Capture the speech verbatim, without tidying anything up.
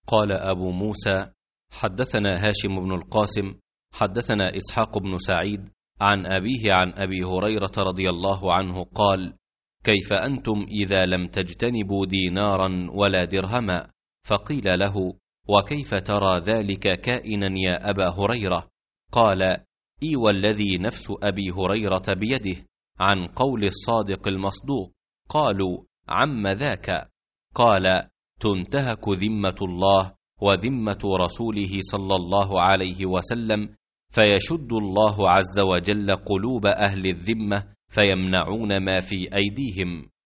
قال أبو موسى: حدثنا هاشم بن القاسم حدثنا إسحاق بن سعيد عن أبيه عن أبي هريرة رضي الله عنه قال: كيف أنتم إذا لم تجتنبوا دينارا ولا درهما؟ فقيل له: وكيف ترى ذلك كائنا يا أبا هريرة؟ قال: إي والذي نفس أبي هريرة بيده، عن قول الصادق المصدوق. قالوا: عم ذاك؟ قال: تنتهك ذمة الله وذمة رسوله صلى الله عليه وسلم، فيشد الله عز وجل قلوب أهل الذمة فيمنعون ما في أيديهم.